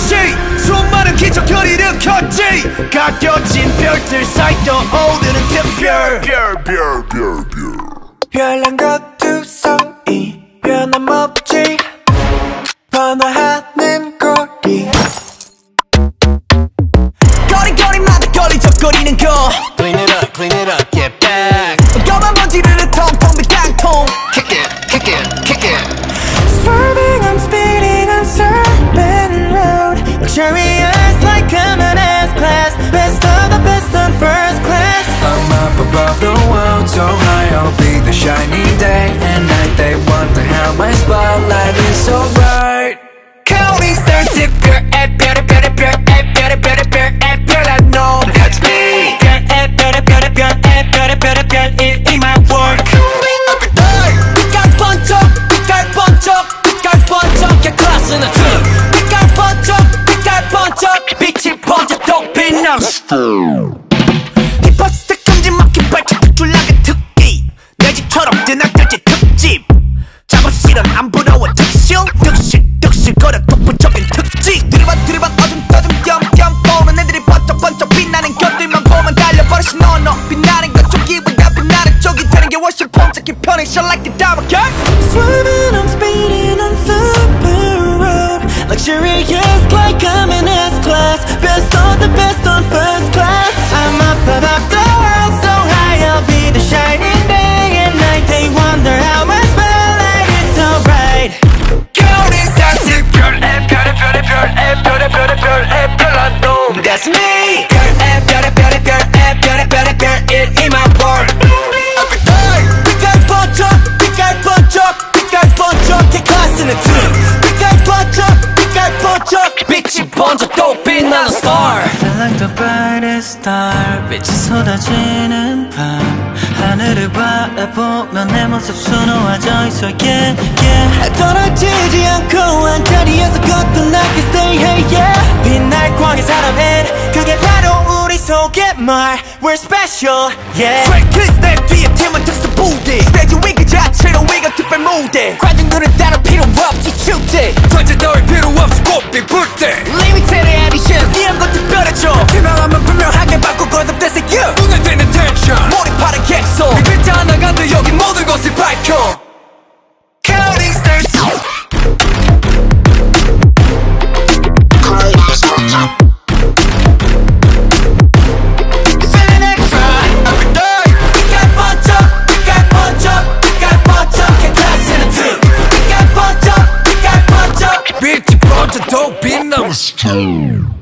떴지. 수많은 기적을 일으켰지. 가려진 별들 사이 떠오르는 특별 별난 것두성이 변함없지. 번화하는 거리 거리거리마다 걸리적거리는 거. Clean it up, get back. 검은 먼지를 통통 빈 땅통. Kick it. Swerving, I'm speeding on Serpent Road. Luxurious like I'm in S-Class. Best of the best on first class. I'm up above the world, so high I'll be the shining day and night. They wonder how my spotlight is so bright. Counting stars, 특별, 별의 별난 놈. That's me. 별의 일 in my work. 빛깔 번쩍 개 클래스는 등. 빛깔 번쩍 빛이 번져 또 빛나. 힙합스타 큼지막히 발짝 툭툴나게 특기. 내 집처럼 드나들지 특집. 작업실은 안 부러워 특실 득실거려 독보적인 특징. 드리번 어둠 겸 보는 애들이 번쩍 빛나는 것들만 보면 달려버리시. 너 빛나는 것 쪽이보다 빛나는 쪽이 되는 게 훨씬 번쩍히 편해. Shine like a diamond girl. Swimming, I'm speeding on super road. Luxurious like I'm in S-Class. Best of the best on first class. I'm up above the world, so high I'll be the shining day and night. They wonder how my spotlight is so bright. Counting stars, 특별, 별난 놈. That's me. 별의 일 in my world. 빛깔 번쩍 개 클래스는 등. 빛깔 번쩍 빛이 번져 또 빛나는 star. Feel like the brightest star. 빛이 쏟아지는 밤. 하늘을 바라보면 내 모습 수놓아져 있어. Yeah. 떨어지지 않고 한 자리에서 거듭나게 stay hey yeah. 빛날 광의 사람은 그게 바로 우리 속의 말. We're special yeah. Straight kids 내 뒤에 팀은 특수 부대. 스테이지 위 그 자체로 위가 특별 무대. 관중들은 따로 필요 없이 축제. 전체 따위 필요 없이 꽃빛 불때. Limited edition 이런 것 특별해져. 유명하면 분명하게 바꾸고 거듭대세 you. 눈에 띄는 tension 몰입하는 객석. 네 글자 하나가 돼 여기 모든 것을 밝혀. Counting stars. Feeling extra every day. 빛깔 번쩍 개 클래스는 등. 빛깔 번쩍 빛이 번져 또 빛나는